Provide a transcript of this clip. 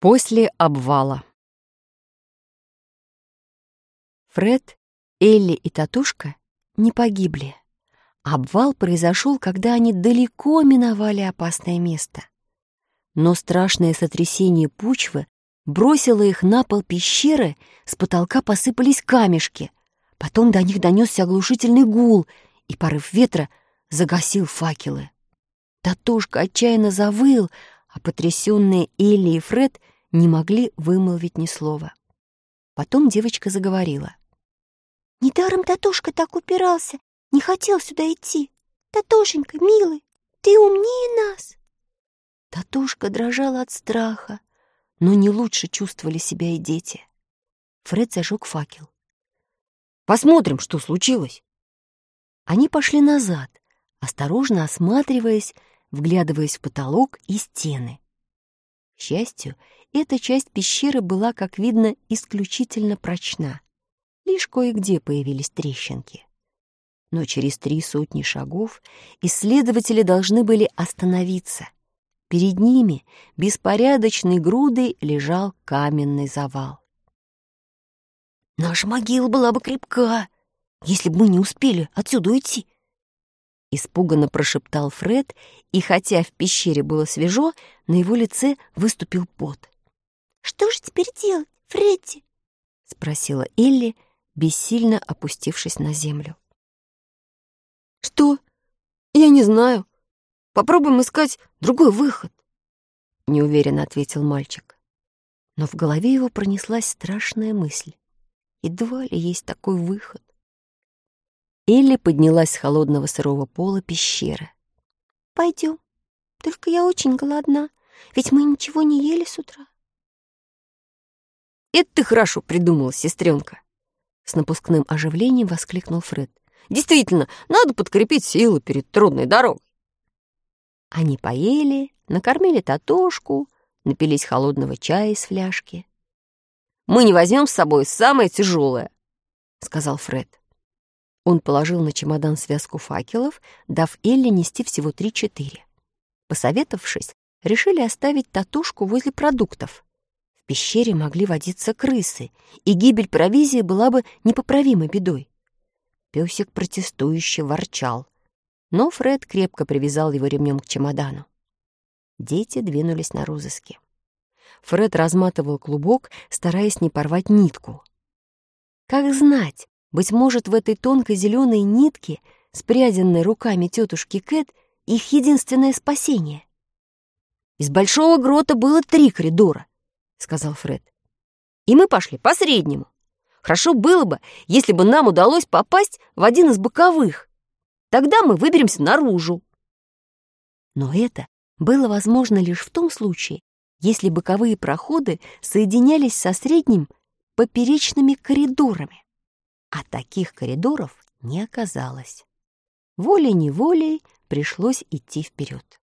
После обвала. Фред, Элли и Татушка не погибли. Обвал произошел, когда они далеко миновали опасное место. Но страшное сотрясение почвы бросило их на пол пещеры, с потолка посыпались камешки. Потом до них донесся оглушительный гул, и порыв ветра загасил факелы. Татушка отчаянно завыл, а потрясенные Элли и Фред не могли вымолвить ни слова. Потом девочка заговорила. «Недаром Татушка так упирался, не хотел сюда идти. Татушенька, милый, ты умнее нас». Татушка дрожала от страха, но не лучше чувствовали себя и дети. Фред зажег факел. «Посмотрим, что случилось». Они пошли назад, осторожно осматриваясь, вглядываясь в потолок и стены. К счастью, эта часть пещеры была, как видно, исключительно прочна. Лишь кое-где появились трещинки. Но через 300 шагов исследователи должны были остановиться. Перед ними беспорядочной грудой лежал каменный завал. «Наша могила была бы крепка, если бы мы не успели отсюда уйти», — испуганно прошептал Фред, и хотя в пещере было свежо, на его лице выступил пот. «Что же теперь делать, Фредди?» — спросила Элли, бессильно опустившись на землю. «Что? Я не знаю. Попробуем искать другой выход», — неуверенно ответил мальчик. Но в голове его пронеслась страшная мысль. Едва ли есть такой выход. Элли поднялась с холодного сырого пола пещеры. «Пойдем. Только я очень голодна, ведь мы ничего не ели с утра». «Это ты хорошо придумала, сестренка!» С напускным оживлением воскликнул Фред. «Действительно, надо подкрепить силы перед трудной дорогой». Они поели, накормили Татошку, напились холодного чая из фляжки. «Мы не возьмем с собой самое тяжелое», — сказал Фред. Он положил на чемодан связку факелов, дав Элли нести всего 3-4. Посоветовавшись, решили оставить Татушку возле продуктов. В пещере могли водиться крысы, и гибель провизии была бы непоправимой бедой. Песик протестующе ворчал, но Фред крепко привязал его ремнем к чемодану. Дети двинулись на розыски. Фред разматывал клубок, стараясь не порвать нитку. Как знать, быть может, в этой тонкой зеленой нитке, спряденной руками тетушки Кэт, их единственное спасение. «Из большого грота было 3 коридора», — сказал Фред. «И мы пошли по среднему. Хорошо было бы, если бы нам удалось попасть в один из боковых. Тогда мы выберемся наружу». Но это было возможно лишь в том случае, если боковые проходы соединялись со средним поперечными коридорами. А таких коридоров не оказалось. Волей-неволей пришлось идти вперед.